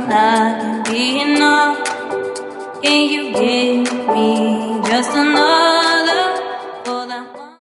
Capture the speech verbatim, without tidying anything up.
not gonna be enough. Can you give me just enough?